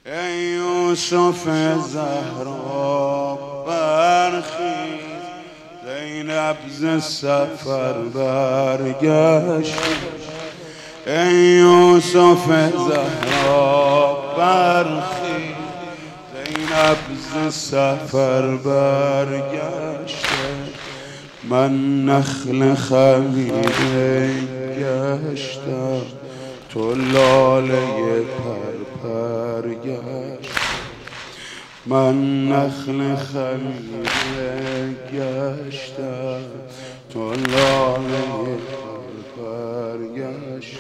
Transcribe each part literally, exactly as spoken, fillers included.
ای یوسف زهرا برخیز، زینب ز سفر برگشت. ای یوسف زهرا برخیز، زینب ز سفر برگشت. من نخل خمیده گشتم، تو لاله پرپر گشت. من نخل خمیده گشتم، تو لاله پرپر گشت.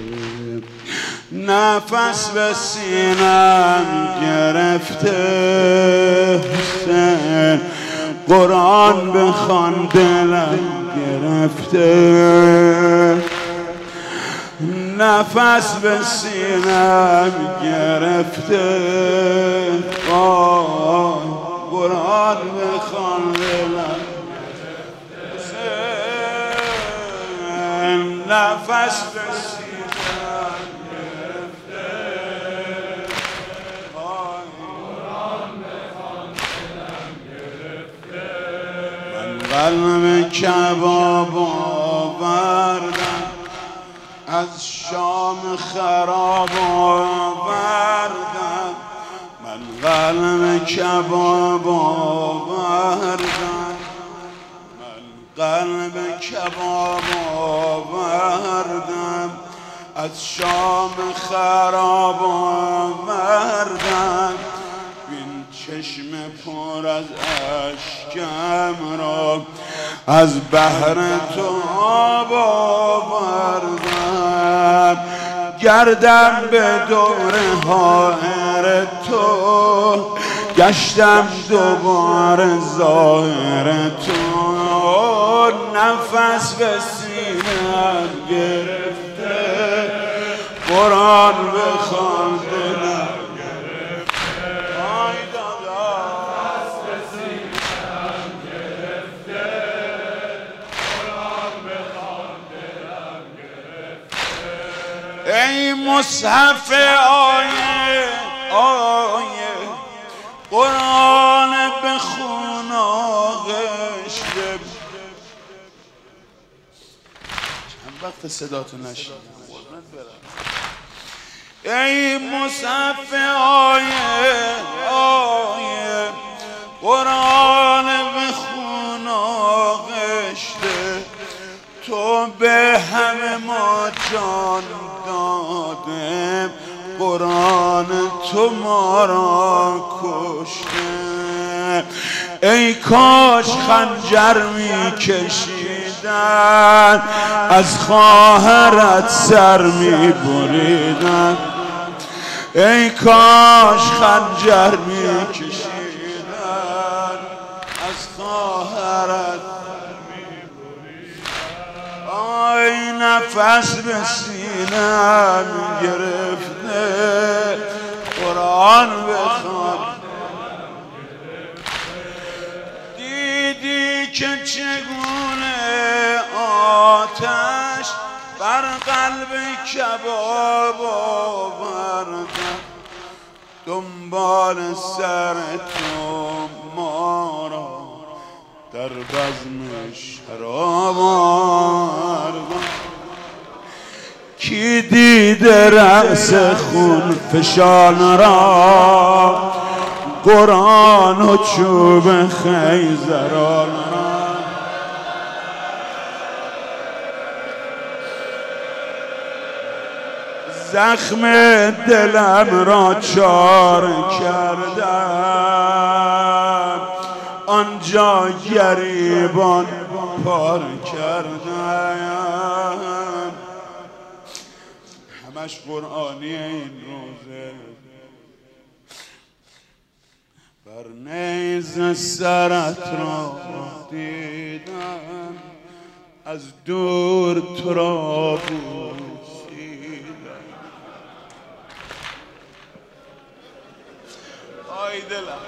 نفس به سینم گرفته حسین، قرآن بخوان دلم گرفته. نفس به سینم گرفته، قرآن بخوان دلم گرفته. نفس به سینم گرفته، قرآن بخوان دلم گرفته. من قلب کباب آوردم، از شام خراب آوردم. من قلب کباب آوردم، من قلب کباب آوردم. از شام خراب آوردم. بین چشم پر از اشکم را، از بحر تو آب آوردم. گردم به دور حائر تو، گشتم دوباره ظاهر تو. نفس به سینم گرفته، قرآن بخوان دلم گرفته. آی دادا نفس به سینم گرفته، قرآن بخوان دلم گرفته. ای مصحف آیه آیه، قرآن بخون آغشته. چند وقت صداتو نشنیدم. ای مصحف آیه آیه، قرآن بخون آغشته. تو به همه ما جان داده، قرآن تو ما را کشته. ای کاش خنجر می کشیدن، از خواهرت سر می بریدن. ای کاش خنجر می کشیدن، از خواهرت سر می بریدن. آی نفس به سینم گرفته، قرآن بخوان. دیدی که چگونه آتش بر قلب کباب آوردم. دنبال سر تو ما را در بزم شراب آوردم. کی دیده رأس خون فشان را، قرآن و چوب خیزران را. زخم دلم را چار کردم، آنجا گریبان پار کردم. همش قرآنی این روزه. بر نیز سرت را دیدم، از دور تو را بوسیدم. آی دلم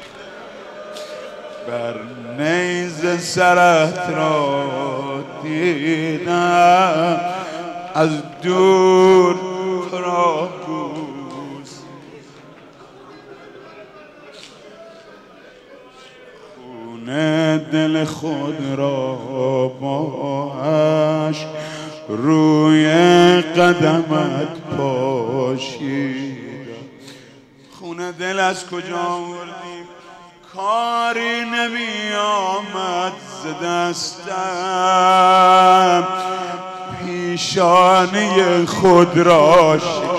بر نیز سرت را دیدم، از دور تو را بوسیدم. دل خود را با عشق روی قدمت پاشیدم. خون دل از کجا آوردیم؟ کاری نمی آمد ز دستم، پیشانی خود را